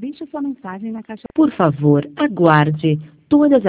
Deixe sua mensagem na caixa. Por favor, aguarde. Todas